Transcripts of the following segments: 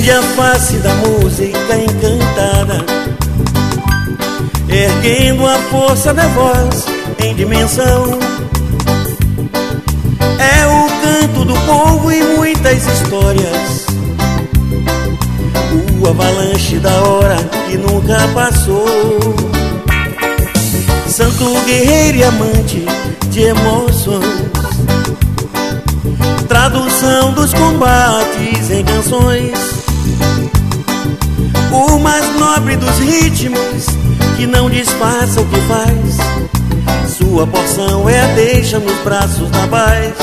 Recende a face da música encantada, erguendo a força da voz em dimensão. É o canto do povo e muitas histórias, o avalanche da hora que nunca passou. Santo guerreiro e amante de emoções, tradução dos combates em canções, o mais nobre dos ritmos que não disfarça o que faz. Sua porção é a deixa nos braços da paz.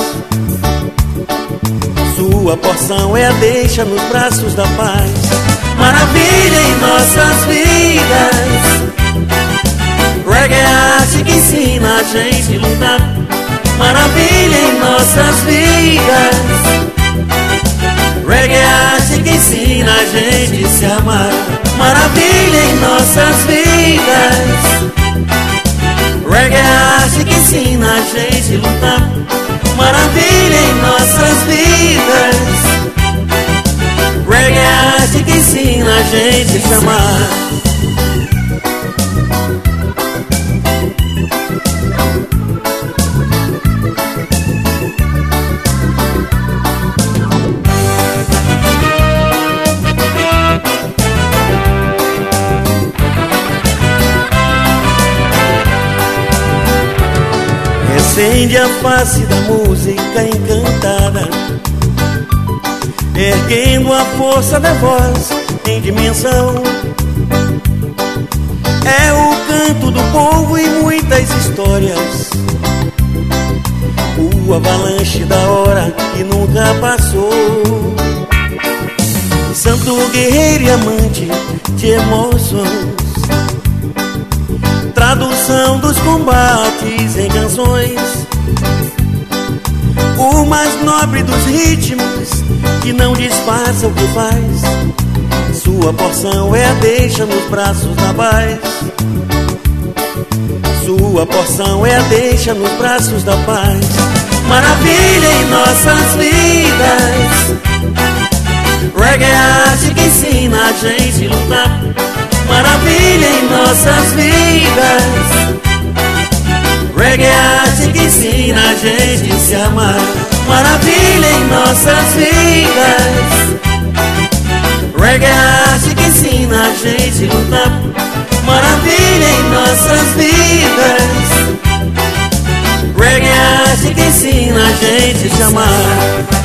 Sua porção é a deixa nos braços da paz. Maravilha em nossas vidas, reggae é a arte que ensina a gente a lutar. Maravilha em nossas vidas, reggae é a arte que ensina a gente a se amar. Maravilha em nossas vidas, reggae é a arte que ensina a gente a lutar. Maravilha em nossas vidas, reggae é a arte que ensina a gente a se amar. Recende a face da música encantada, erguendo a força da voz em dimensão. É o canto do povo e muitas histórias, o avalanche da hora que nunca passou. Santo guerreiro e amante de emoções, tradução dos combates em canções, o mais nobre dos ritmos que não disfarça o que faz. Sua porção é a deixa nos braços da paz. Sua porção é a deixa nos braços da paz. Maravilha em nossas vidas, reggae é a arte que ensina a gente a lutar. Maravilha em nossas vidas, reggae é a arte que ensina a gente a se amar. Maravilha em nossas vidas, reggae é a arte que ensina a gente a lutar. Maravilha em nossas vidas, reggae é a arte que ensina a gente a se amar.